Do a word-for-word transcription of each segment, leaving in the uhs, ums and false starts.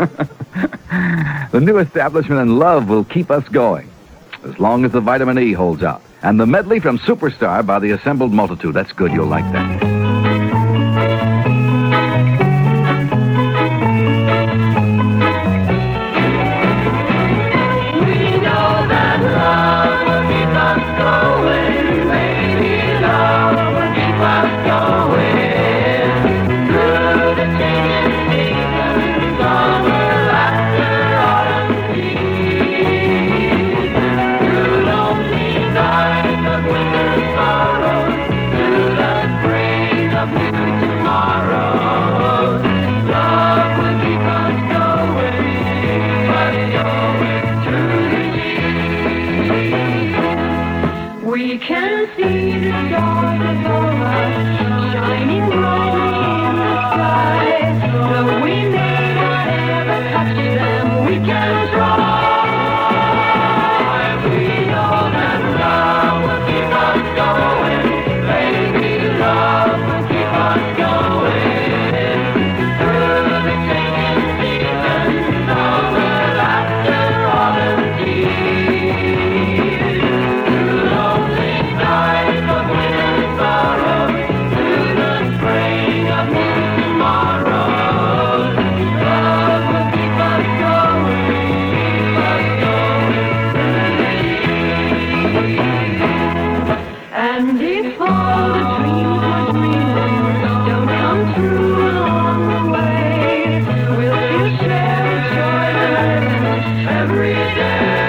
The new establishment in love will keep us going, as long as the vitamin E holds out. And the medley from Superstar by the Assembled Multitude. That's good. You'll like that. We can see the stars above us, shining brightly in the sky. Though we may not ever touch them, we can try. We know that love will keep us going, baby, love will keep us going. Through the changing seasons, summer, laughter, autumn, tea. And if all the dreams we're dreaming don't come true along the way, we'll still share the joy of living every day.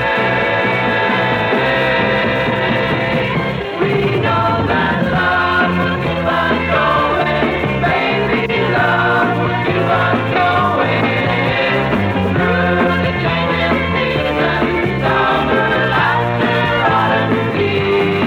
We know that love will keep us going, baby, love will keep us going. Through the changing seasons, summer, laughter, autumn, tea.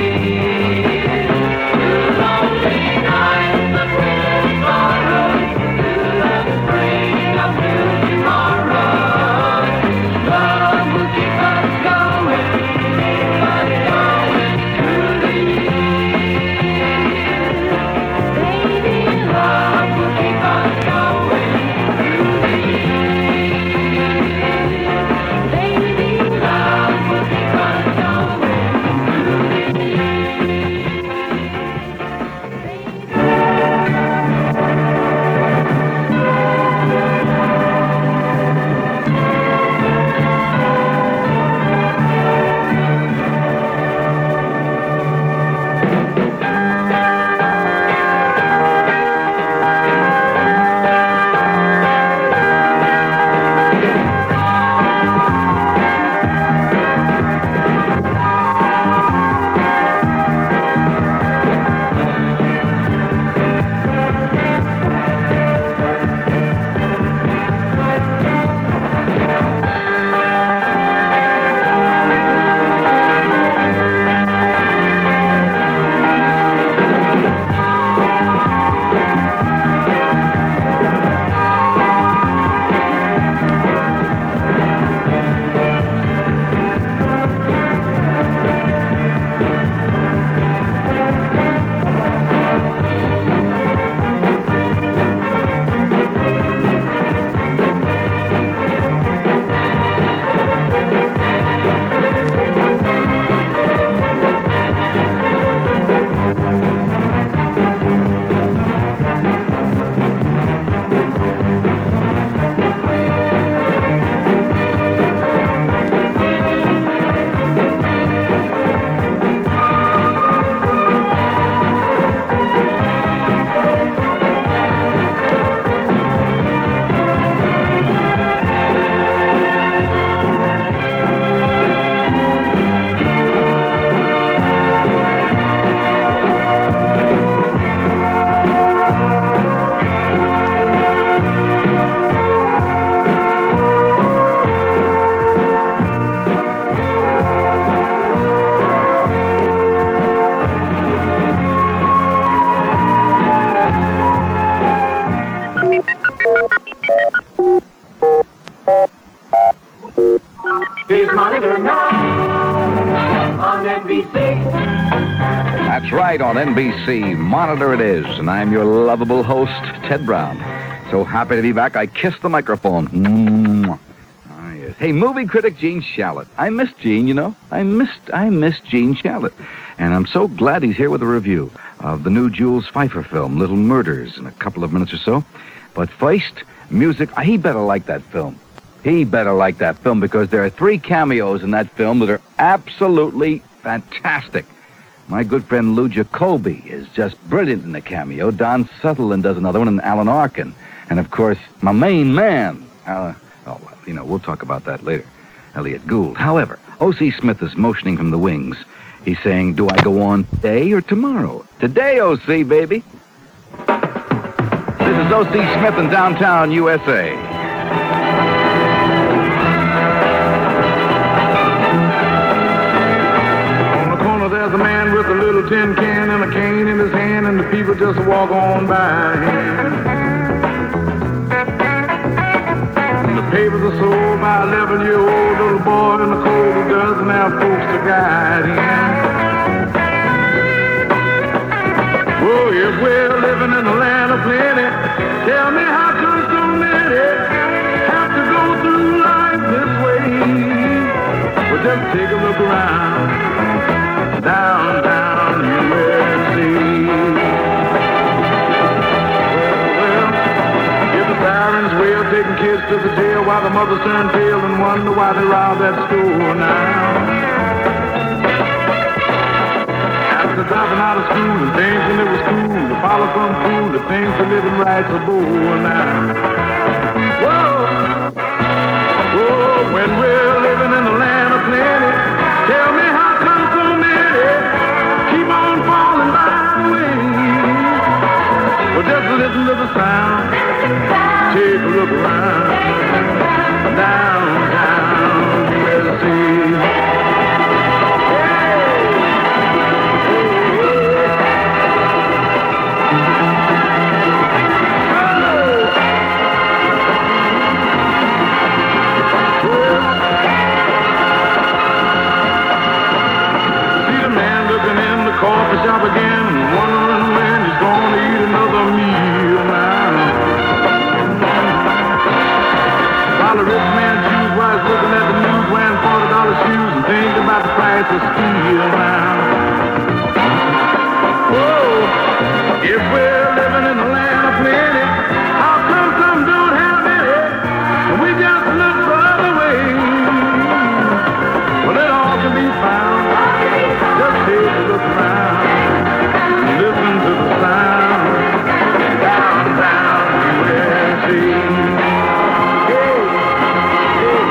Here's Monitor now on N B C. That's right, on N B C, Monitor it is, and I'm your lovable host, Ted Brown. So happy to be back, I kissed the microphone. Mm. Hey, movie critic Gene Shalit. I miss Gene, you know. I missed, I missed Gene Shalit. And I'm so glad he's here with a review of the new Jules Pfeiffer film, Little Murders, in a couple of minutes or so. But first, music. He better like that film. He better like that film because there are three cameos in that film that are absolutely fantastic. My good friend Lou Jacoby is just brilliant in the cameo. Don Sutherland does another one, and Alan Arkin. And, of course, my main man. Uh, oh, well, you know, we'll talk about that later. Elliot Gould. However, O C Smith is motioning from the wings. He's saying, do I go on today or tomorrow? Today, O C, baby. This is O C Smith in downtown U S A. There's a man with a little tin can and a cane in his hand, and the people just walk on by him. And the papers are sold by an eleven-year-old little boy in the cold who doesn't have folks to guide him. Oh, if we're living in a land of plenty, tell me how come so many have to go through life this way? Well, just take a look around. Downtown U S A. Well, if the sirens wail, taking kids to the jail while the mothers turn pale and wonder why they robbed that store now. After dropping out of school and thinking it was cool to follow some fool that thinks the living right's a bull now. Whoa, whoa, when we're living in the land of plenty, tell me how come so many keep on falling by the way? Well, just listen to the sound. Take a look around. Downtown U S A. Coffee shop again, wondering when he's gonna eat another meal now. While the rich man choose wise looking at the news, wearing forty dollar shoes and thinking about the price of steel now. Whoa, if we're living in a land of plenty, how come some don't have any and we just look the other way? Well, it all can be found. Just take a look around, listen to the sound, downtown U S A. Hey, hey,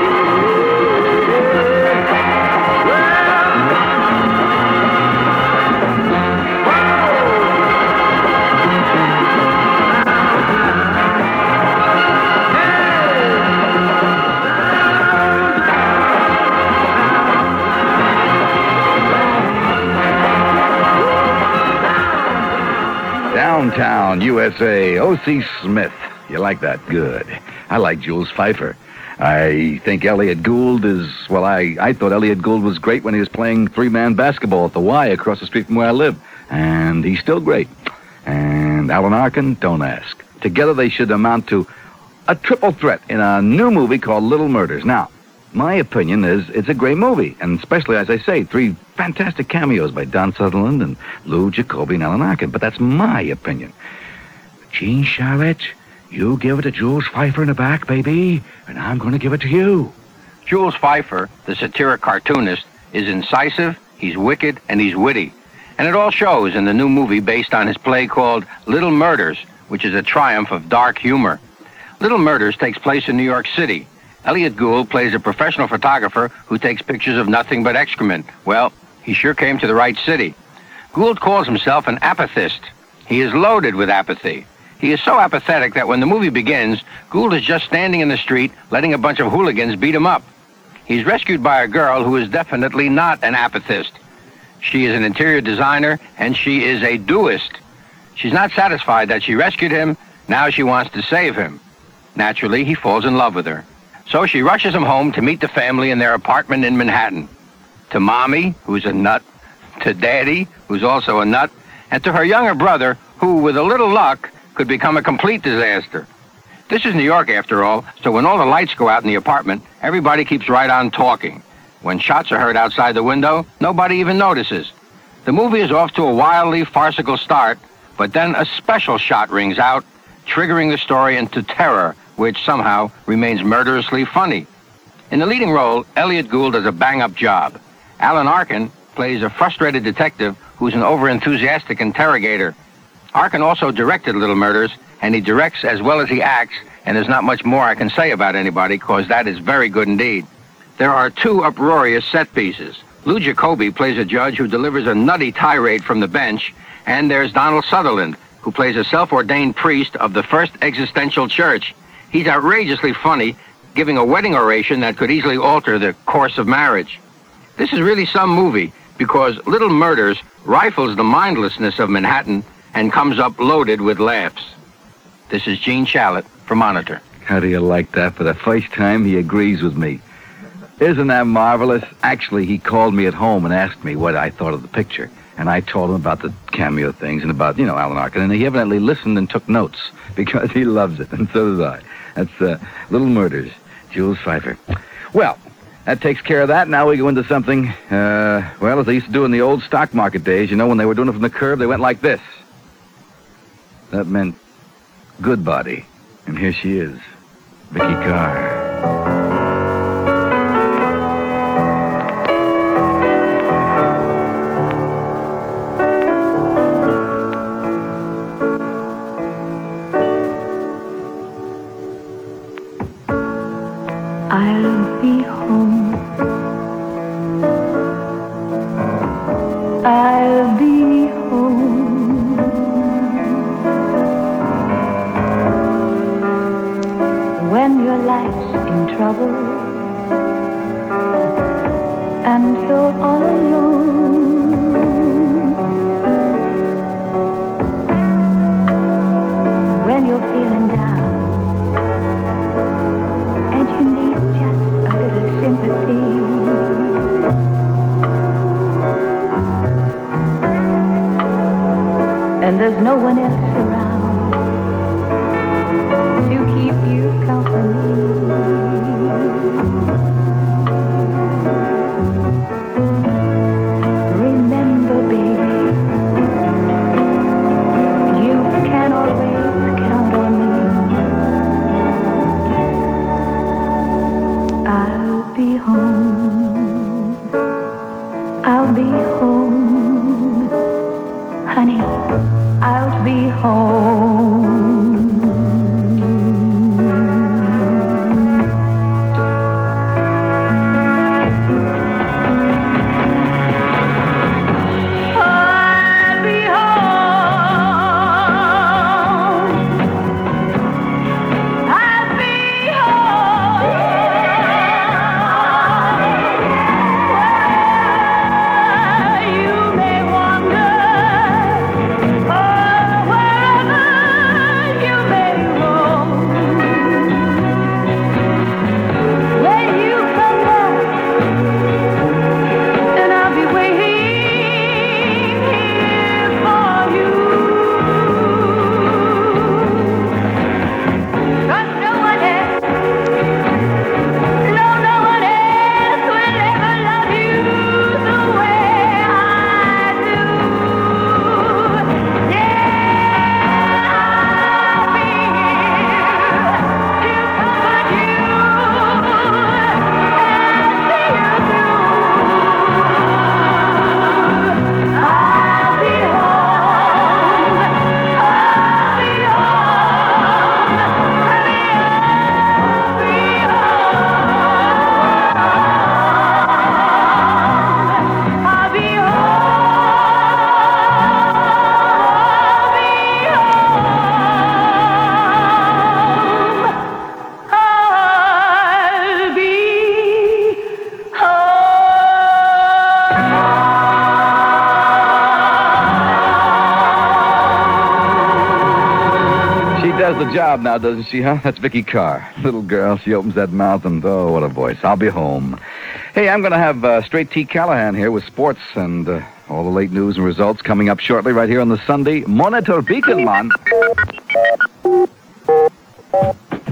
Downtown U S A, O C Smith. You like that? Good. I like Jules Pfeiffer. I think Elliot Gould is, well, I, I thought Elliot Gould was great when he was playing three-man basketball at the Y across the street from where I live. And he's still great. And Alan Arkin, don't ask. Together they should amount to a triple threat in a new movie called Little Murders. Now, my opinion is it's a great movie, and especially, as I say, three fantastic cameos by Don Sutherland and Lou Jacoby and Alan Arkin, but that's my opinion. Gene Shalit, you give it to Jules Pfeiffer in the back, baby, and I'm going to give it to you. Jules Pfeiffer, the satiric cartoonist, is incisive, he's wicked, and he's witty. And it all shows in the new movie based on his play called Little Murders, which is a triumph of dark humor. Little Murders takes place in New York City. Elliot Gould plays a professional photographer who takes pictures of nothing but excrement. Well, he sure came to the right city. Gould calls himself an apathist. He is loaded with apathy. He is so apathetic that when the movie begins, Gould is just standing in the street letting a bunch of hooligans beat him up. He's rescued by a girl who is definitely not an apathist. She is an interior designer, and she is a doist. She's not satisfied that she rescued him. Now she wants to save him. Naturally, he falls in love with her. So she rushes him home to meet the family in their apartment in Manhattan. To Mommy, who's a nut, to Daddy, who's also a nut, and to her younger brother, who, with a little luck, could become a complete disaster. This is New York, after all, so when all the lights go out in the apartment, everybody keeps right on talking. When shots are heard outside the window, nobody even notices. The movie is off to a wildly farcical start, but then a special shot rings out, triggering the story into terror, which somehow remains murderously funny. In the leading role, Elliot Gould does a bang-up job. Alan Arkin plays a frustrated detective who's an over-enthusiastic interrogator. Arkin also directed Little Murders, and he directs as well as he acts, and there's not much more I can say about anybody, because that is very good indeed. There are two uproarious set pieces. Lou Jacoby plays a judge who delivers a nutty tirade from the bench, and there's Donald Sutherland, who plays a self-ordained priest of the First Existential Church. He's outrageously funny, giving a wedding oration that could easily alter the course of marriage. This is really some movie, because Little Murders rifles the mindlessness of Manhattan and comes up loaded with laughs. This is Gene Shalit for Monitor. How do you like that? For the first time, he agrees with me. Isn't that marvelous? Actually, he called me at home and asked me what I thought of the picture. And I told him about the cameo things and about, you know, Alan Arkin. And he evidently listened and took notes because he loves it, and so does I. That's uh, Little Murders, Jules Pfeiffer. Well, that takes care of that. Now we go into something, uh, well, as they used to do in the old stock market days. You know, when they were doing it from the curb, they went like this. That meant good body. And here she is, Vicky Carr. I'll be home. I'll be home. When your life's in trouble and you're all alone, when you're feeling down and you need just a little sympathy, and there's no one else around to keep you company. Remember, baby, you can always count on me. I'll be home. I'll be home, honey. I'll be home. I'll be home. I'll be home. Where you may wander, or wherever you may roam, when you come back, and I'll be waiting here for you. 'Cause no one else, no, no one else will ever love you the way I do. Yeah, I'll be here to comfort you and see you through. I'll be home. I'll be home. I'll be home. I'll be I'll be She does the job now, doesn't she, huh? That's Vicky Carr. Little girl, she opens that mouth and, oh, what a voice. I'll be home. Hey, I'm going to have uh, Straight T Callahan here with sports and uh, all the late news and results coming up shortly right here on the Sunday Monitor Beacon, man.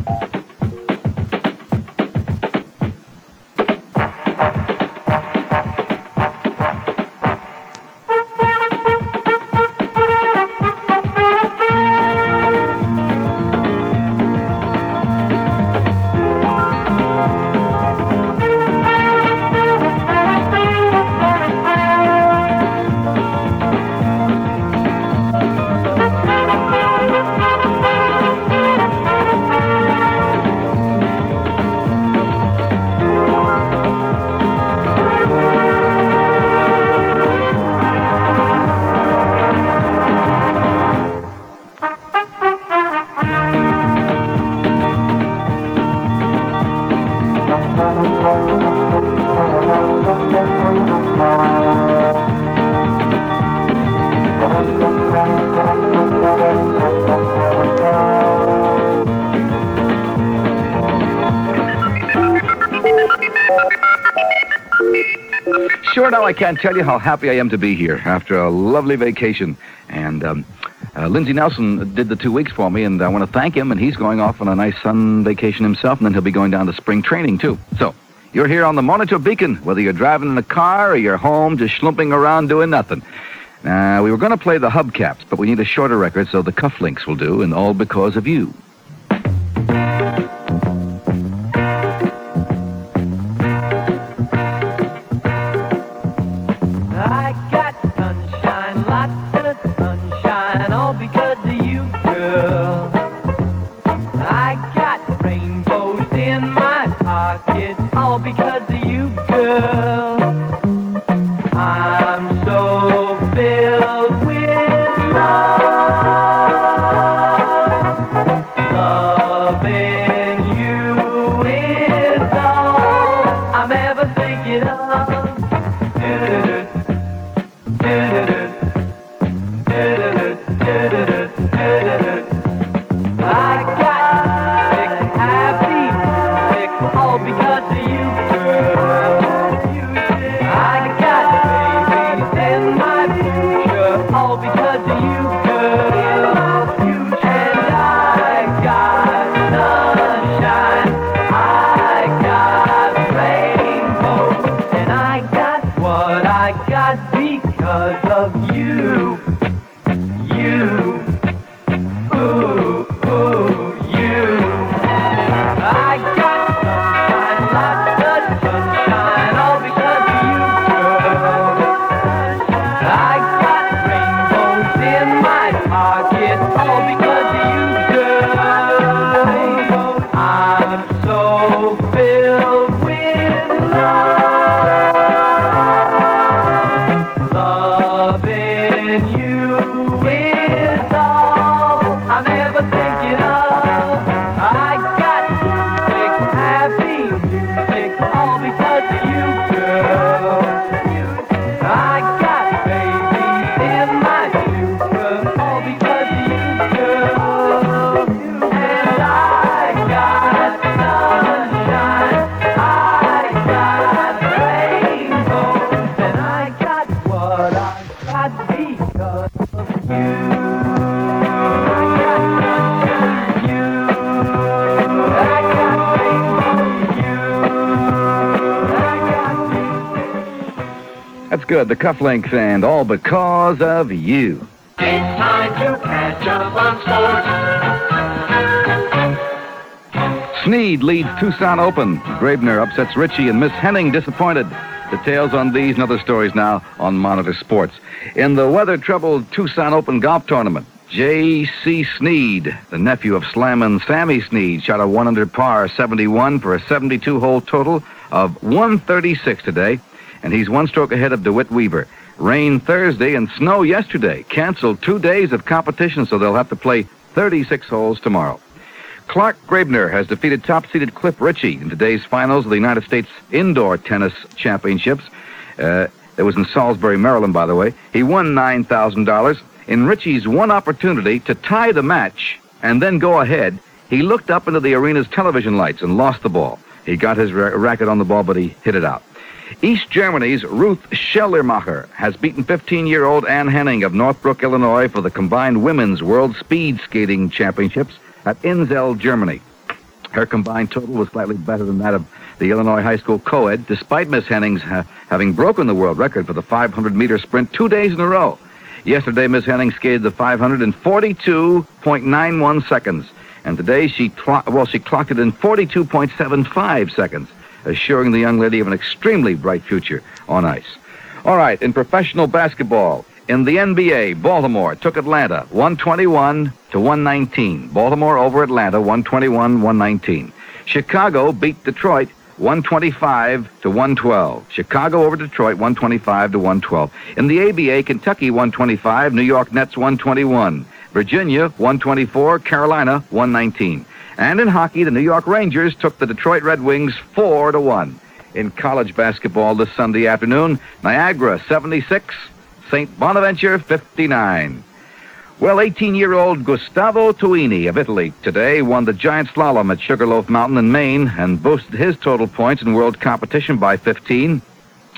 sure now I can't tell you how happy I am to be here after a lovely vacation. And um, uh, Lindsey Nelson did the two weeks for me, and I want to thank him, and he's going off on a nice sun vacation himself, and then he'll be going down to spring training, too. So, you're here on the Monitor Beacon, whether you're driving in a car or you're home just schlumping around doing nothing. Uh, we were going to play the hubcaps, but we need a shorter record, so the cufflinks will do, and all because of you. I got sunshine, lots of sunshine, all because of you, girl. I got rainbows in my pocket, all because of you, girl. I'm so filled with love. Loving you is all I'm ever thinking of. I got sick, happy, sick, all because of you, girl. I got babies in my future, all because of you, girl. And I got sunshine, I got rainbows, and I got what I got because of you. You. Ooh, ooh, you. I got sunshine, lots of sunshine, all because of you, girl. I got rainbows in my pocket, all because of you, girl. I'm so filled with love. Loving you is all I'm ever thinking of. I got music, happy music, all because of you, girl. I got babies in my future, all because of you, girl. And I got sunshine, I got rainbows, and I got what I got because of you. I got sunshine, you. I got rainbows, you. I got That's good, the cufflinks, and all because of you. It's time to catch up on sports. Sneed leads Tucson Open. Graebner upsets Ritchie, and Miss Henning disappointed. Details on these and other stories now on Monitor Sports. In the weather-troubled Tucson Open golf tournament, J C. Sneed, the nephew of Slammin' Sammy Sneed, shot a one under par seventy-one for a seventy-two hole total of one thirty-six today, and he's one stroke ahead of DeWitt Weaver. Rain Thursday and snow yesterday canceled two days of competition, so they'll have to play thirty-six holes tomorrow. Clark Graebner has defeated top-seeded Cliff Ritchie in today's finals of the United States Indoor Tennis Championships. Uh, it was in Salisbury, Maryland, by the way. He won nine thousand dollars. In Ritchie's one opportunity to tie the match and then go ahead, he looked up into the arena's television lights and lost the ball. He got his ra- racket on the ball, but he hit it out. East Germany's Ruth Schellermacher has beaten fifteen-year-old Ann Henning of Northbrook, Illinois, for the combined women's World Speed Skating Championships at Inzell, Germany. Her combined total was slightly better than that of the Illinois High School co-ed, despite Miss Henning's uh, having broken the world record for the five hundred meter sprint two days in a row. Yesterday, Miss Henning skated the five hundred in forty-two point nine one seconds, and today she clo- well she clocked it in forty-two point seven five seconds, assuring the young lady of an extremely bright future on ice. All right, in professional basketball, in the N B A, Baltimore took Atlanta one twenty-one to one nineteen. Baltimore over Atlanta one twenty-one one nineteen. Chicago beat Detroit one twenty-five to one twelve. Chicago over Detroit one twenty-five to one twelve. In the A B A, Kentucky one twenty-five, New York Nets one twenty-one. Virginia one twenty-four, Carolina one nineteen. And in hockey, the New York Rangers took the Detroit Red Wings four to one. In college basketball this Sunday afternoon, Niagara seventy-six, Saint Bonaventure fifty-nine. Well, eighteen-year-old Gustavo Tuini of Italy today won the giant slalom at Sugarloaf Mountain in Maine and boosted his total points in world competition by fifteen.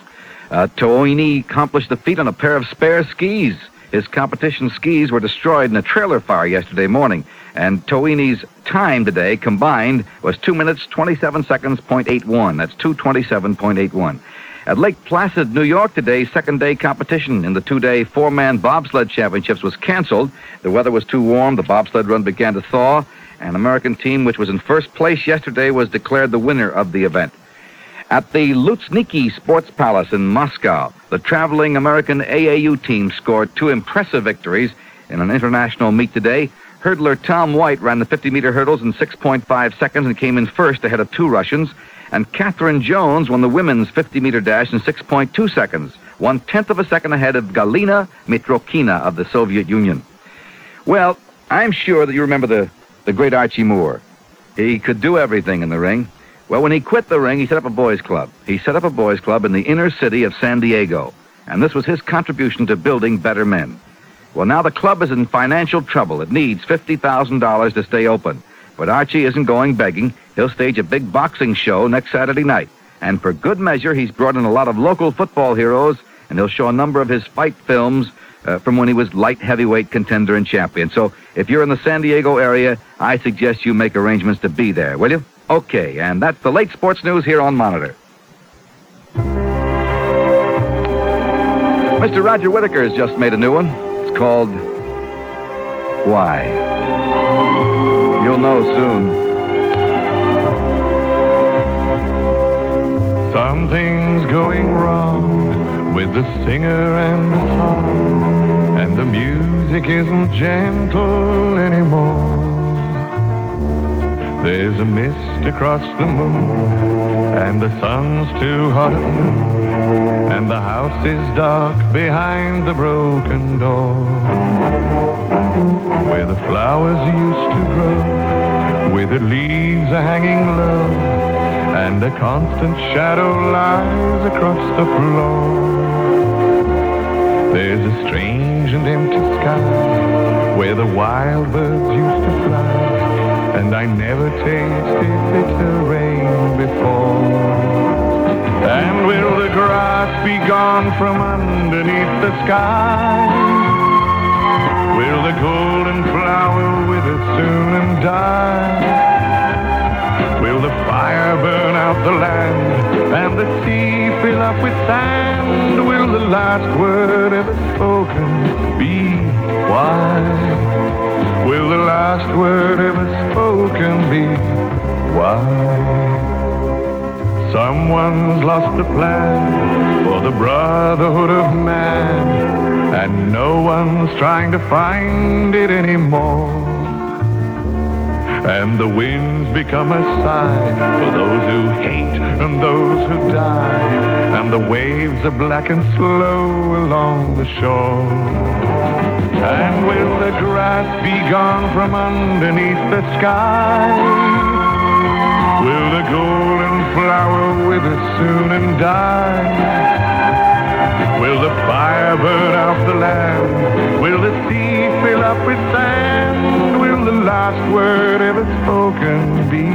Uh, Toini accomplished the feat on a pair of spare skis. His competition skis were destroyed in a trailer fire yesterday morning, and Toini's time today combined was two minutes, twenty-seven seconds, point eight one. That's two twenty-seven point eight one. At Lake Placid, New York, today's second-day competition in the two-day four-man bobsled championships was canceled. The weather was too warm, the bobsled run began to thaw, and an American team which was in first place yesterday was declared the winner of the event. At the Luzhniki Sports Palace in Moscow, the traveling American A A U team scored two impressive victories in an international meet today. Hurdler Tom White ran the fifty-meter hurdles in six point five seconds and came in first ahead of two Russians. And Catherine Jones won the women's fifty-meter dash in six point two seconds, one-tenth of a second ahead of Galina Mitrokina of the Soviet Union. Well, I'm sure that you remember the, the great Archie Moore. He could do everything in the ring. Well, when he quit the ring, he set up a boys' club. He set up a boys' club in the inner city of San Diego, and this was his contribution to building better men. Well, now the club is in financial trouble. It needs fifty thousand dollars to stay open. But Archie isn't going begging. He'll stage a big boxing show next Saturday night. And for good measure, he's brought in a lot of local football heroes, and he'll show a number of his fight films uh, from when he was light heavyweight contender and champion. So if you're in the San Diego area, I suggest you make arrangements to be there, will you? Okay, and that's the late sports news here on Monitor. Mister Roger Whittaker has just made a new one. It's called Why? You'll know soon. Something's going wrong with the singer and the song, and the music isn't gentle anymore. There's a mist across the moon, and the sun's too hot at noon, and the house is dark behind the broken door, where the flowers used to grow, withered leaves are hanging low, and a constant shadow lies across the floor. There's a strange and empty sky where the wild birds used to fly, and I never tasted bitter rain before. And will the grass be gone from underneath the sky? Will the golden flower wither soon and die? Will the fire burn out the land and the sea fill up with sand? Will the last word ever spoken be why? Will the last word ever spoken be why? Someone's lost a plan for the brotherhood of man, and no one's trying to find it anymore. And the winds become a sigh for those who hate and those who die, and the waves are black and slow along the shore. And will the grass be gone from underneath the sky? Will the golden flower wither soon and die? Will the fire burn out the land? Will the sea fill up with sand? Will the last word ever spoken be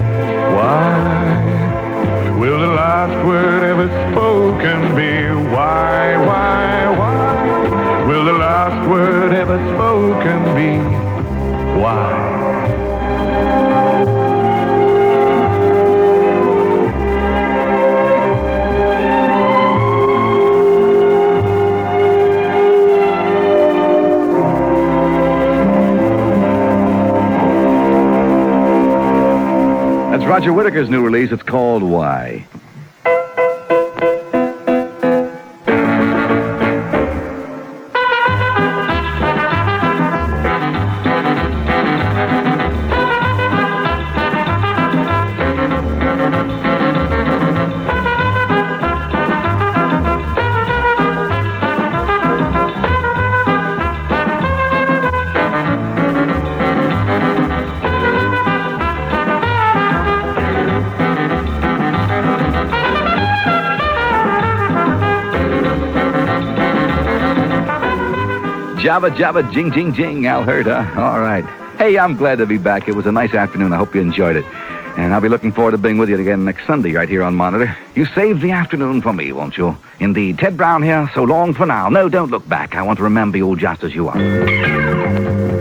why? Will the last word ever spoken be why, why, why? Will the last word ever spoken be why? That's Roger Whittaker's new release. It's called Why. Jabba, jabba, jing, jing, jing, Al Hurd, huh? All right. Hey, I'm glad to be back. It was a nice afternoon. I hope you enjoyed it. And I'll be looking forward to being with you again next Sunday right here on Monitor. You save the afternoon for me, won't you? Indeed. Ted Brown here. So long for now. No, don't look back. I want to remember you just as you are.